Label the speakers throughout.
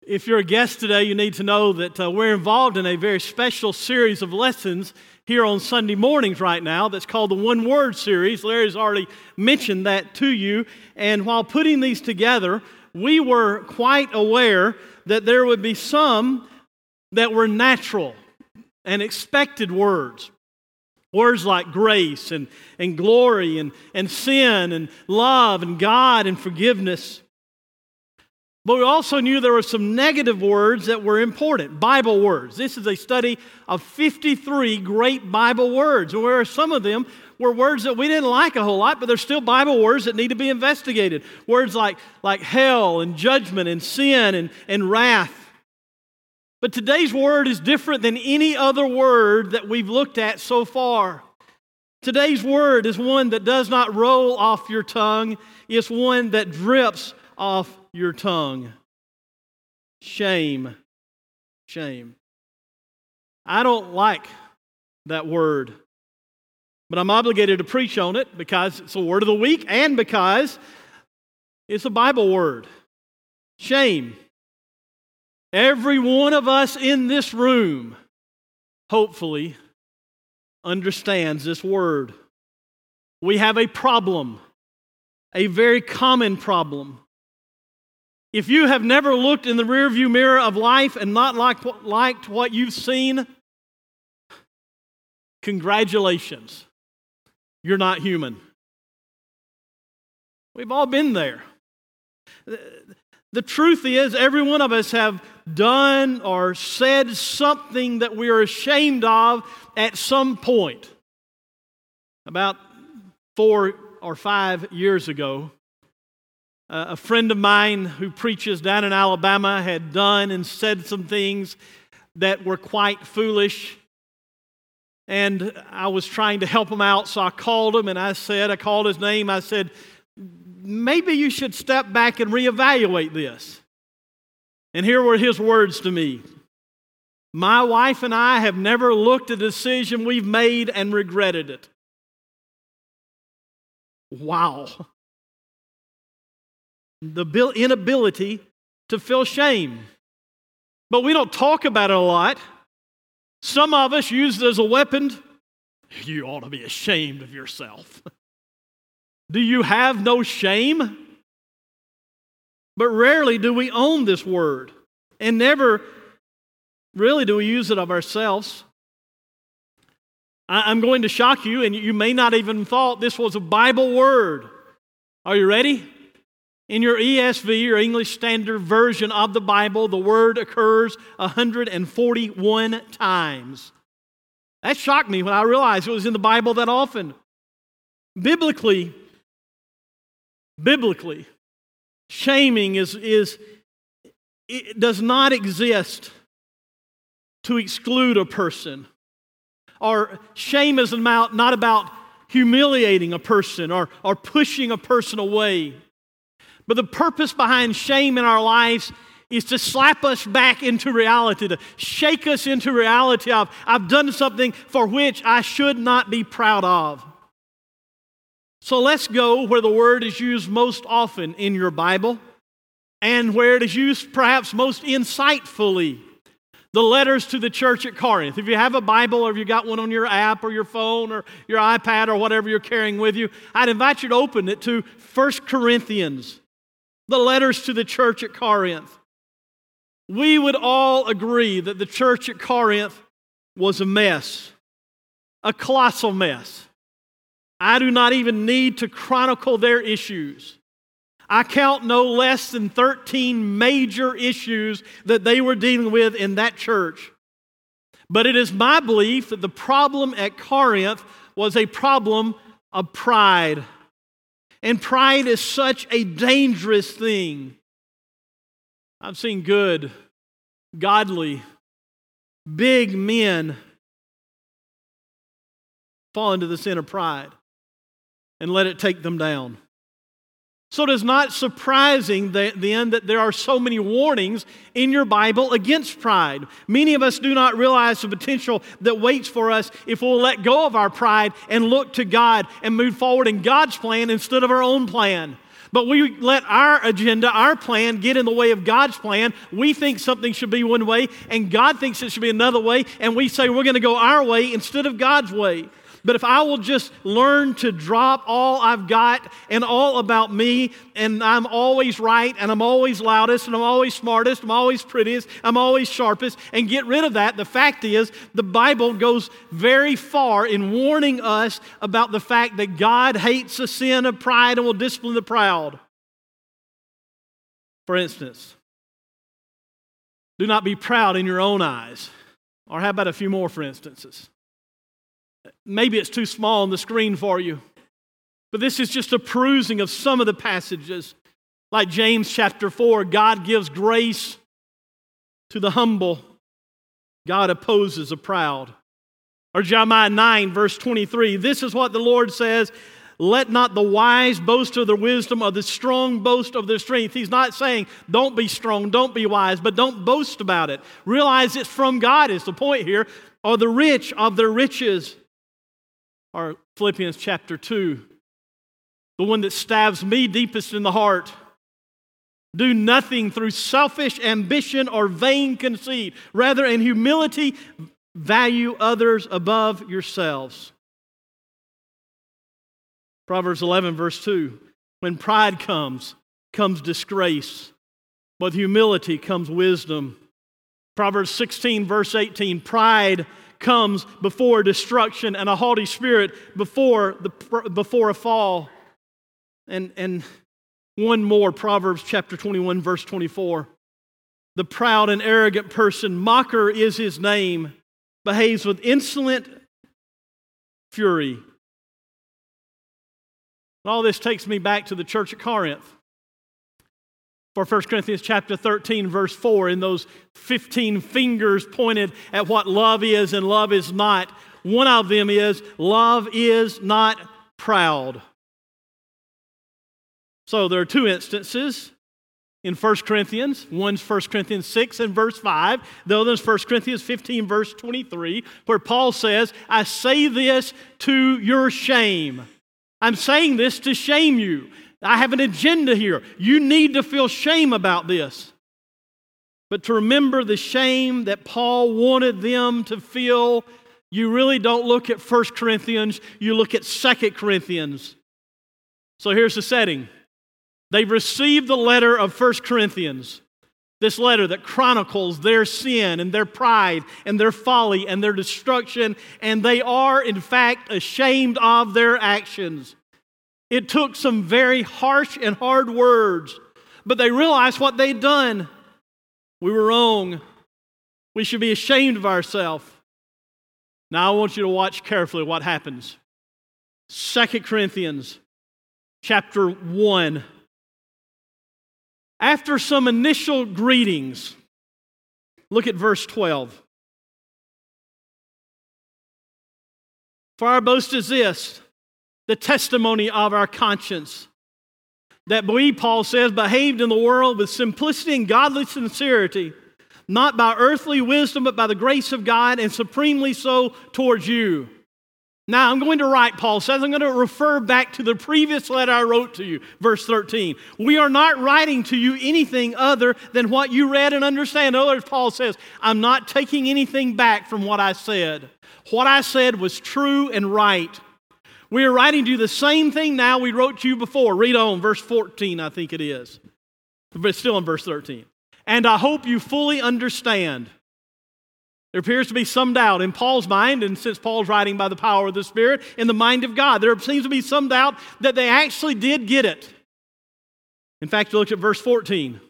Speaker 1: If you're a guest today, you need to know that we're involved in a very special series of lessons here on Sunday mornings right now that's called the One Word series. Larry's already mentioned that to you. And while putting these together, we were quite aware that there would be some that were natural and expected words. Words like grace and glory and sin and love and God and forgiveness. But we also knew there were some negative words that were important, Bible words. This is a study of 53 great Bible words, where some of them were words that we didn't like a whole lot, but they're still Bible words that need to be investigated. Words like hell and judgment and sin and wrath. But today's word is different than any other word that we've looked at so far. Today's word is one that does not roll off your tongue. It's one that drips off your tongue. Shame. Shame. I don't like that word, but I'm obligated to preach on it because it's a word of the week and because it's a Bible word. Shame. Every one of us in this room, hopefully, understands this word. We have a problem, a very common problem. If you have never looked in the rearview mirror of life and not liked what you've seen, congratulations. You're not human. We've all been there. The truth is, every one of us have done or said something that we are ashamed of at some point. About 4 or 5 years ago, a friend of mine who preaches down in Alabama had done and said some things that were quite foolish. And I was trying to help him out, so I called him and I called his name. I said, maybe you should step back and reevaluate this. And here were his words to me. My wife and I have never looked at a decision we've made and regretted it. Wow. The inability to feel shame. But we don't talk about it a lot. Some of us use it as a weapon. You ought to be ashamed of yourself. Do you have no shame? But rarely do we own this word, and never really do we use it of ourselves. I'm going to shock you, and you may not even thought this was a Bible word. Are you ready? In your ESV, or English Standard Version of the Bible, the word occurs 141 times. That shocked me when I realized it was in the Bible that often. Biblically, shaming it does not exist to exclude a person. Or shame is not about humiliating a person or pushing a person away. But the purpose behind shame in our lives is to slap us back into reality, to shake us into reality of, I've done something for which I should not be proud of. So let's go where the word is used most often in your Bible and where it is used perhaps most insightfully. The letters to the church at Corinth. If you have a Bible or if you got one on your app or your phone or your iPad or whatever you're carrying with you, I'd invite you to open it to 1 Corinthians, the letters to the church at Corinth. We would all agree that the church at Corinth was a mess, a colossal mess. I do not even need to chronicle their issues. I count no less than 13 major issues that they were dealing with in that church. But it is my belief that the problem at Corinth was a problem of pride. And pride is such a dangerous thing. I've seen good, godly, big men fall into the sin of pride and let it take them down. So it is not surprising then that there are so many warnings in your Bible against pride. Many of us do not realize the potential that waits for us if we'll let go of our pride and look to God and move forward in God's plan instead of our own plan. But we let our agenda, our plan, get in the way of God's plan. We think something should be one way, and God thinks it should be another way, and we say we're going to go our way instead of God's way. But if I will just learn to drop all I've got and all about me, and I'm always right, and I'm always loudest, and I'm always smartest, I'm always prettiest, I'm always sharpest, and get rid of that, the fact is, the Bible goes very far in warning us about the fact that God hates the sin of pride and will discipline the proud. For instance, do not be proud in your own eyes. Or how about a few more for instances? Maybe it's too small on the screen for you, but this is just a perusing of some of the passages. Like James chapter 4, God gives grace to the humble. God opposes the proud. Or Jeremiah 9, verse 23, this is what the Lord says, let not the wise boast of their wisdom or the strong boast of their strength. He's not saying don't be strong, don't be wise, but don't boast about it. Realize it's from God is the point here. Or the rich of their riches. Or Philippians chapter 2, the one that stabs me deepest in the heart. Do nothing through selfish ambition or vain conceit. Rather, in humility, value others above yourselves. Proverbs 11, verse 2, when pride comes disgrace. With humility comes wisdom. Proverbs 16, verse 18, pride comes before destruction, and a haughty spirit before a fall. And one more, Proverbs chapter 21, verse 24. The proud and arrogant person, mocker is his name, behaves with insolent fury. All this takes me back to the church at Corinth. For 1 Corinthians chapter 13, verse 4, in those 15 fingers pointed at what love is and love is not, one of them is, love is not proud. So there are two instances in 1 Corinthians. One's 1 Corinthians 6 and verse 5. The other is 1 Corinthians 15, verse 23, where Paul says, I say this to your shame. I'm saying this to shame you. I have an agenda here. You need to feel shame about this. But to remember the shame that Paul wanted them to feel, you really don't look at 1 Corinthians, you look at 2 Corinthians. So here's the setting. They've received the letter of 1 Corinthians, this letter that chronicles their sin and their pride and their folly and their destruction, and they are, in fact, ashamed of their actions. It took some very harsh and hard words, but they realized what they'd done. We were wrong. We should be ashamed of ourselves. Now I want you to watch carefully what happens. 2 Corinthians chapter 1. After some initial greetings, look at verse 12. For our boast is this, the testimony of our conscience, that we, Paul says, behaved in the world with simplicity and godly sincerity, not by earthly wisdom, but by the grace of God, and supremely so towards you. Now, I'm going to write, Paul says, I'm going to refer back to the previous letter I wrote to you, verse 13. We are not writing to you anything other than what you read and understand. In other words, Paul says, I'm not taking anything back from what I said. What I said was true and right. We are writing to you the same thing now we wrote to you before. Read on, verse 14, I think it is. But still in verse 13. And I hope you fully understand. There appears to be some doubt in Paul's mind, and since Paul's writing by the power of the Spirit, in the mind of God, there seems to be some doubt that they actually did get it. In fact, look at verse 14.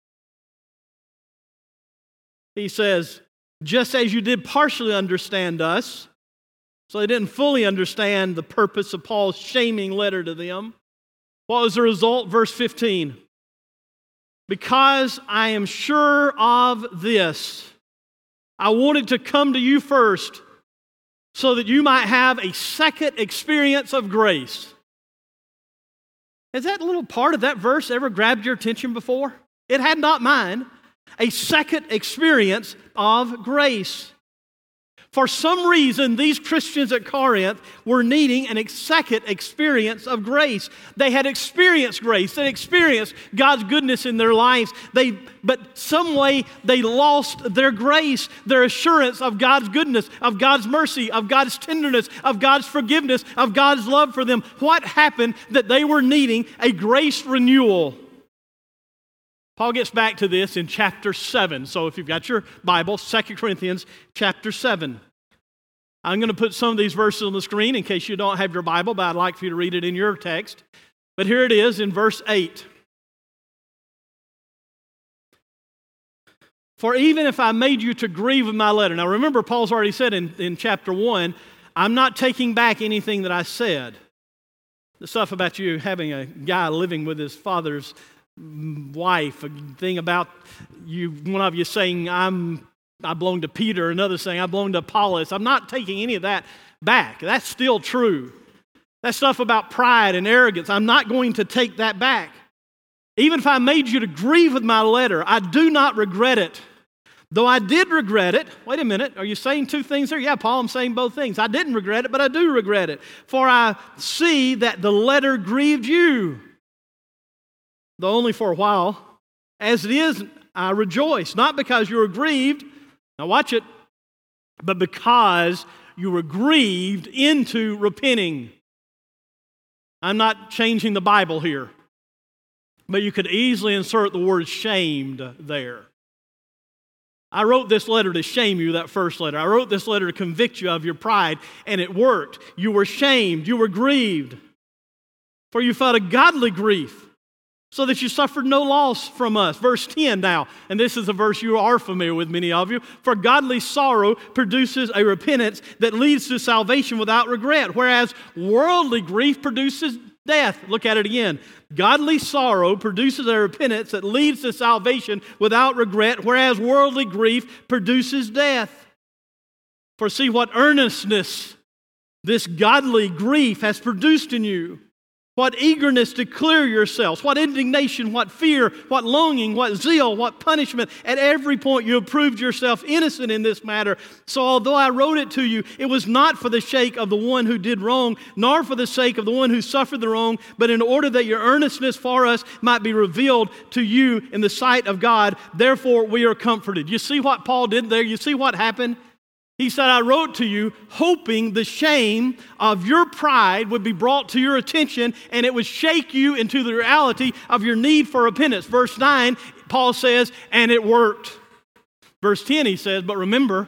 Speaker 1: He says, just as you did partially understand us, so they didn't fully understand the purpose of Paul's shaming letter to them. What was the result? Verse 15. Because I am sure of this, I wanted to come to you first so that you might have a second experience of grace. Has that little part of that verse ever grabbed your attention before? It had not mine. A second experience of grace. For some reason, these Christians at Corinth were needing a second experience of grace. They had experienced grace. They experienced God's goodness in their lives. But some way they lost their grace, their assurance of God's goodness, of God's mercy, of God's tenderness, of God's forgiveness, of God's love for them. What happened that they were needing a grace renewal? Paul gets back to this in chapter 7. So if you've got your Bible, 2 Corinthians chapter 7. I'm going to put some of these verses on the screen in case you don't have your Bible, but I'd like for you to read it in your text. But here it is in verse 8. For even if I made you to grieve with my letter. Now remember, Paul's already said in chapter 1, I'm not taking back anything that I said. The stuff about you having a guy living with his father's wife, a thing about you, one of you saying, I belong to Peter, another saying, I belong to Apollos. I'm not taking any of that back. That's still true. That stuff about pride and arrogance, I'm not going to take that back. Even if I made you to grieve with my letter, I do not regret it. Though I did regret it. Wait a minute, are you saying two things there? Yeah, Paul, I'm saying both things. I didn't regret it, but I do regret it. For I see that the letter grieved you, though only for a while. As it is, I rejoice, not because you were grieved, now watch it, but because you were grieved into repenting. I'm not changing the Bible here, but you could easily insert the word shamed there. I wrote this letter to shame you, that first letter. I wrote this letter to convict you of your pride, and it worked. You were shamed, you were grieved, for you felt a godly grief, so that you suffered no loss from us. Verse 10 now, and this is a verse you are familiar with, many of you. For godly sorrow produces a repentance that leads to salvation without regret, whereas worldly grief produces death. Look at it again. Godly sorrow produces a repentance that leads to salvation without regret, whereas worldly grief produces death. For see what earnestness this godly grief has produced in you. What eagerness to clear yourselves, what indignation, what fear, what longing, what zeal, what punishment. At every point you have proved yourself innocent in this matter. So although I wrote it to you, it was not for the sake of the one who did wrong, nor for the sake of the one who suffered the wrong, but in order that your earnestness for us might be revealed to you in the sight of God. Therefore we are comforted. You see what Paul did there? You see what happened? He said, I wrote to you hoping the shame of your pride would be brought to your attention and it would shake you into the reality of your need for repentance. Verse 9, Paul says, and it worked. Verse 10, he says, but remember,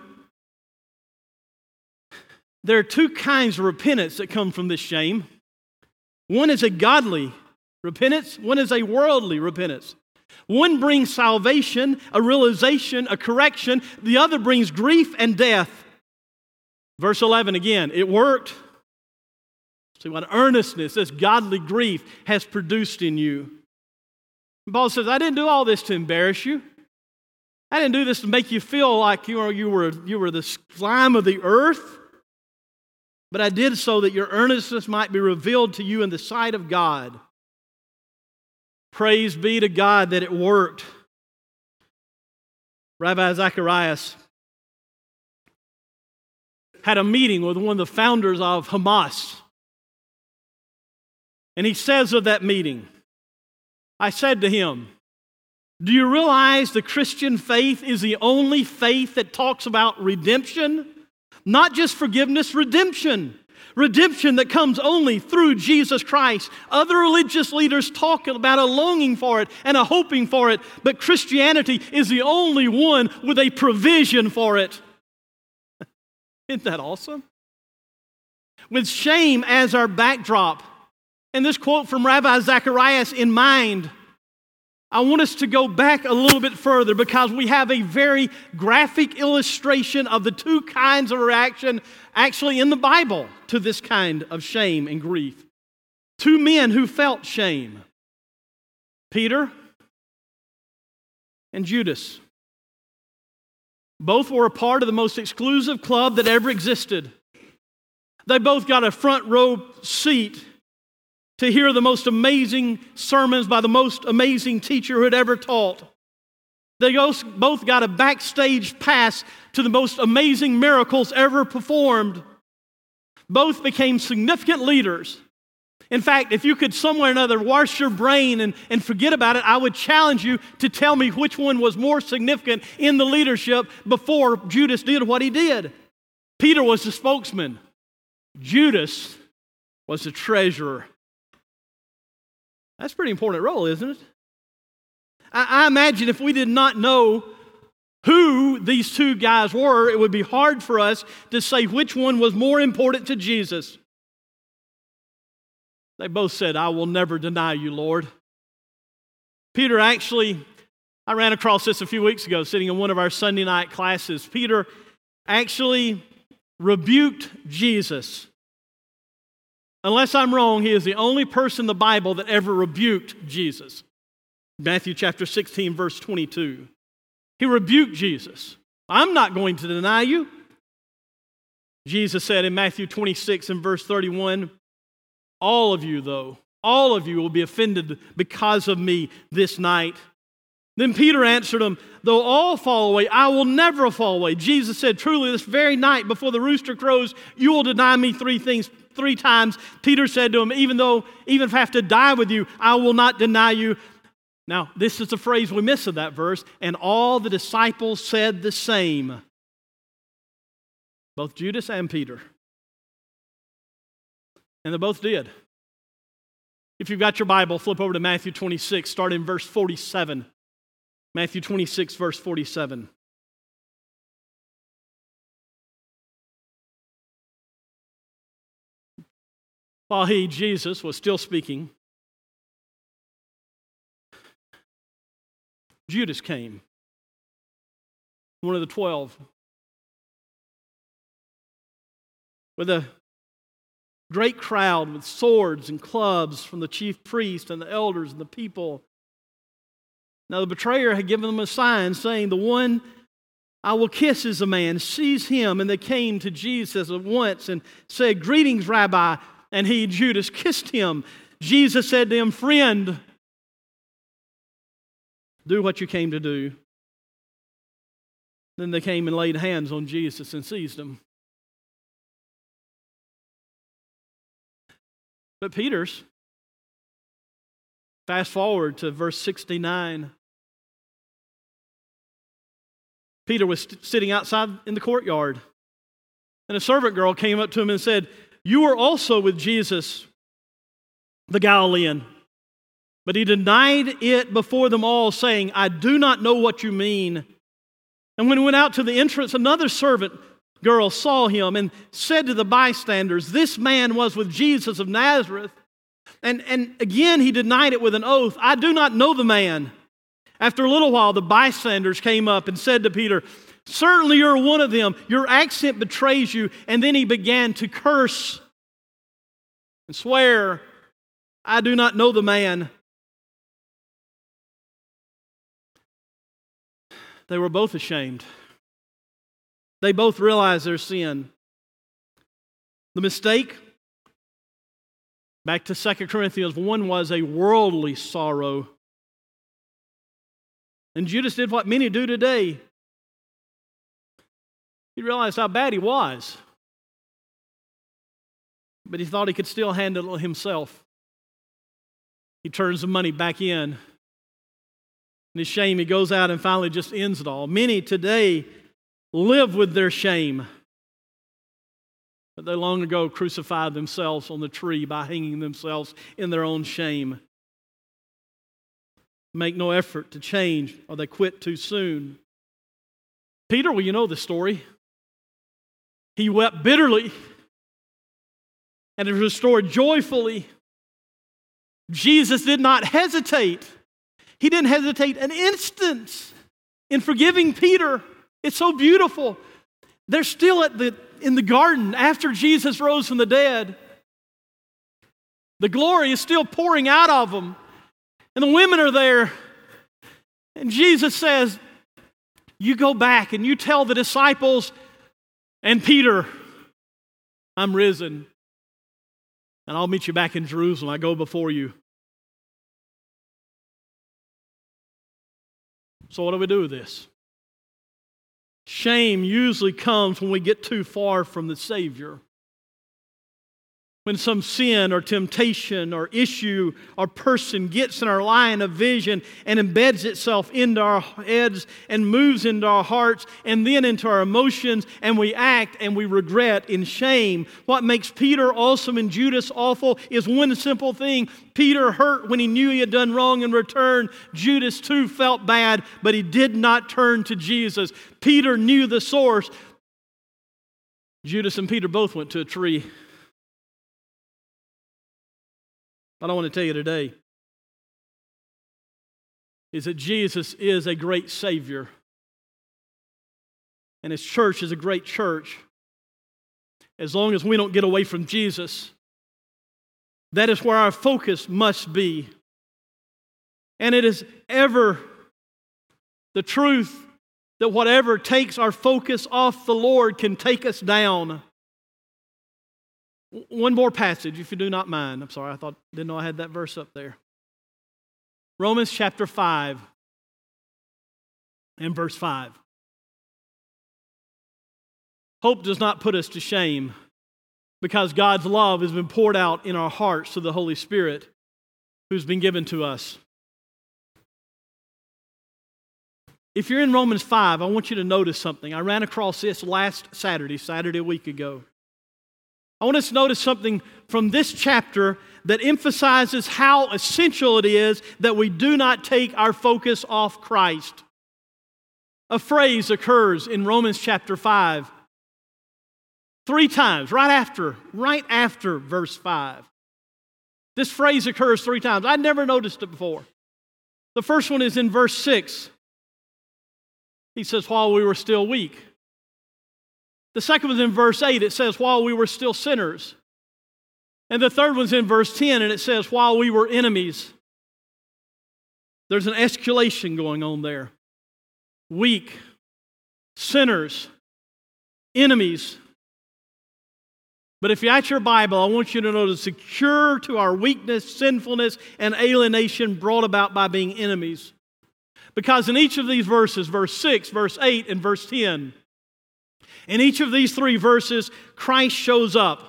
Speaker 1: there are two kinds of repentance that come from this shame. One is a godly repentance, one is a worldly repentance. One brings salvation, a realization, a correction. The other brings grief and death. Verse 11 again, it worked. See what earnestness this godly grief has produced in you. And Paul says, I didn't do all this to embarrass you. I didn't do this to make you feel like you were the slime of the earth. But I did so that your earnestness might be revealed to you in the sight of God. Praise be to God that it worked. Rabbi Zacharias had a meeting with one of the founders of Hamas. And he says of that meeting, I said to him, do you realize the Christian faith is the only faith that talks about redemption? Not just forgiveness, redemption. Redemption that comes only through Jesus Christ. Other religious leaders talk about a longing for it and a hoping for it, but Christianity is the only one with a provision for it. Isn't that awesome? With shame as our backdrop, and this quote from Rabbi Zacharias in mind, I want us to go back a little bit further because we have a very graphic illustration of the two kinds of reaction actually in the Bible to this kind of shame and grief. Two men who felt shame, Peter and Judas. Both were a part of the most exclusive club that ever existed. They both got a front row seat to hear the most amazing sermons by the most amazing teacher who had ever taught. They both got a backstage pass to the most amazing miracles ever performed. Both became significant leaders. In fact, if you could somewhere or another wash your brain and forget about it, I would challenge you to tell me which one was more significant in the leadership before Judas did what he did. Peter was the spokesman. Judas was the treasurer. That's a pretty important role, isn't it? I imagine if we did not know who these two guys were, it would be hard for us to say which one was more important to Jesus. They both said, "I will never deny you, Lord." Peter actually, I ran across this a few weeks ago sitting in one of our Sunday night classes. Peter actually rebuked Jesus. Unless I'm wrong, he is the only person in the Bible that ever rebuked Jesus. Matthew chapter 16, verse 22. He rebuked Jesus. "I'm not going to deny you." Jesus said in Matthew 26 and verse 31, all of you will be offended because of me this night." Then Peter answered him, "Though all fall away, I will never fall away." Jesus said, "Truly, this very night before the rooster crows, you will deny me three times." Peter said to him, even if I have to die with you, I will not deny you." Now, this is the phrase we miss in that verse. And all the disciples said the same. Both Judas and Peter. And they both did. If you've got your Bible, flip over to Matthew 26, start in verse 47. Matthew 26, verse 47. While he, Jesus, was still speaking, Judas came, one of the 12, with a great crowd with swords and clubs from the chief priests and the elders and the people. Now the betrayer had given them a sign saying, "The one I will kiss is a man. Seize him." And they came to Jesus at once and said, "Greetings, Rabbi." And he, Judas, kissed him. Jesus said to him, "Friend, do what you came to do." Then they came and laid hands on Jesus and seized him. But Peter's, fast forward to verse 69. Peter was sitting outside in the courtyard, and a servant girl came up to him and said, "You are also with Jesus, the Galilean." But he denied it before them all, saying, "I do not know what you mean." And when he went out to the entrance, another servant girl saw him and said to the bystanders, "This man was with Jesus of Nazareth." And again he denied it with an oath, "I do not know the man." After a little while, the bystanders came up and said to Peter, "Certainly you're one of them. Your accent betrays you." And then he began to curse and swear, "I do not know the man." They were both ashamed. They both realized their sin. The mistake, back to 2 Corinthians 1, was a worldly sorrow. And Judas did what many do today. He realized how bad he was. But he thought he could still handle it himself. He turns the money back in. In his shame, he goes out and finally just ends it all. Many today live with their shame. But they long ago crucified themselves on the tree by hanging themselves in their own shame. Make no effort to change, or they quit too soon. Peter, well, you know the story. He wept bitterly and is restored joyfully. Jesus did not hesitate. He didn't hesitate an instant in forgiving Peter. It's so beautiful. They're still in the garden after Jesus rose from the dead. The glory is still pouring out of them. And the women are there. And Jesus says, "You go back and you tell the disciples and Peter, I'm risen. And I'll meet you back in Jerusalem. I go before you." So what do we do with this? Shame usually comes when we get too far from the Savior. When some sin or temptation or issue or person gets in our line of vision and embeds itself into our heads and moves into our hearts and then into our emotions, and we act and we regret in shame. What makes Peter awesome and Judas awful is one simple thing. Peter hurt when he knew he had done wrong in return. Judas too felt bad, but he did not turn to Jesus. Peter knew the source. Judas and Peter both went to a tree. What I want to tell you today is that Jesus is a great Savior, and His church is a great church. As long as we don't get away from Jesus, that is where our focus must be. And it is ever the truth that whatever takes our focus off the Lord can take us down. One more passage, if you do not mind. I'm sorry, didn't know I had that verse up there. Romans chapter 5 and verse 5. Hope does not put us to shame, because God's love has been poured out in our hearts through the Holy Spirit who's been given to us. If you're in Romans 5, I want you to notice something. I ran across this last Saturday a week ago. I want us to notice something from this chapter that emphasizes how essential it is that we do not take our focus off Christ. A phrase occurs in Romans chapter 5 three times, right after verse 5. This phrase occurs three times. I'd never noticed it before. The first one is in verse 6. He says, while we were still weak. The second one's in verse 8. It says, while we were still sinners. And the third one's in verse 10, and it says, while we were enemies. There's an escalation going on there. Weak, sinners, enemies. But if you're at your Bible, I want you to know the secure to our weakness, sinfulness, and alienation brought about by being enemies. Because in each of these verses, verse 6, verse 8, and verse 10, in each of these three verses, Christ shows up.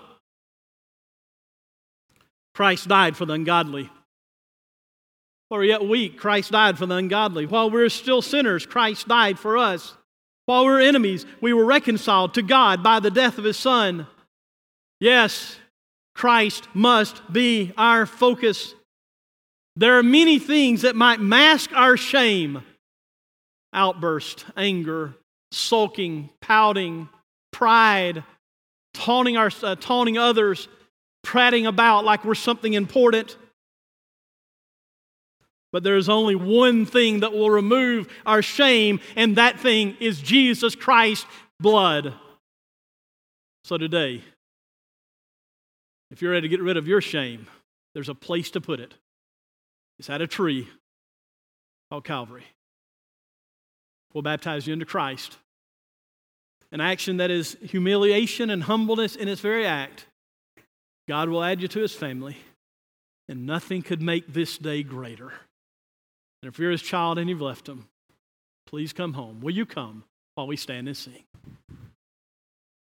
Speaker 1: Christ died for the ungodly. While we're yet weak, Christ died for the ungodly. While we're still sinners, Christ died for us. While we're enemies, we were reconciled to God by the death of His Son. Yes, Christ must be our focus. There are many things that might mask our shame. Outburst, anger, sulking, pouting, pride, taunting others, prating about like we're something important. But there is only one thing that will remove our shame, and that thing is Jesus Christ's blood. So today, if you're ready to get rid of your shame, there's a place to put it. It's at a tree called Calvary. We'll baptize you into Christ. An action that is humiliation and humbleness in its very act. God will add you to His family, and nothing could make this day greater. And if you're His child and you've left Him, please come home. Will you come while we stand and sing?